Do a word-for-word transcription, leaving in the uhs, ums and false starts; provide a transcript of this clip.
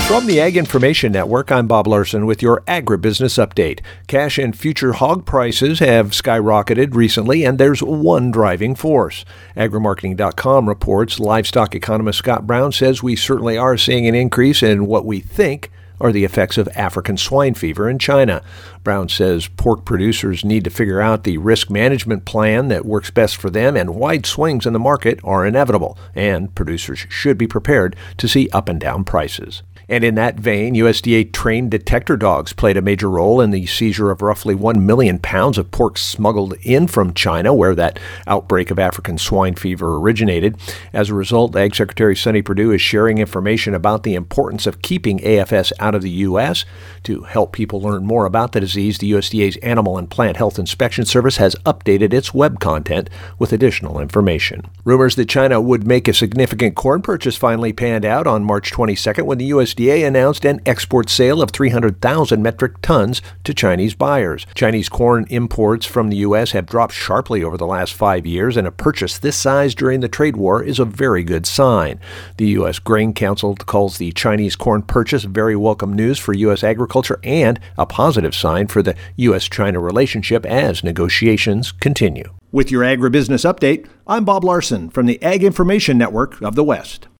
From the Ag Information Network, I'm Bob Larson with your agribusiness update. Cash and future hog prices have skyrocketed recently, and there's one driving force. Agrimarketing dot com reports livestock economist Scott Brown says we certainly are seeing an increase in what we think are the effects of African swine fever in China. Brown says pork producers need to figure out the risk management plan that works best for them, and wide swings in the market are inevitable, and producers should be prepared to see up and down prices. And in that vein, U S D A-trained detector dogs played a major role in the seizure of roughly one million pounds of pork smuggled in from China, where that outbreak of African swine fever originated. As a result, Ag Secretary Sonny Perdue is sharing information about the importance of keeping A F S out of the U S. To help people learn more about the disease, the U S D A's Animal and Plant Health Inspection Service has updated its web content with additional information. Rumors that China would make a significant corn purchase finally panned out on March twenty-second when the U S D A announced an export sale of three hundred thousand metric tons to Chinese buyers. Chinese corn imports from the U S have dropped sharply over the last five years, and a purchase this size during the trade war is a very good sign. The U S Grain Council calls the Chinese corn purchase very welcome news for U S agriculture and a positive sign for the U S China relationship as negotiations continue. With your agribusiness update, I'm Bob Larson from the Ag Information Network of the West.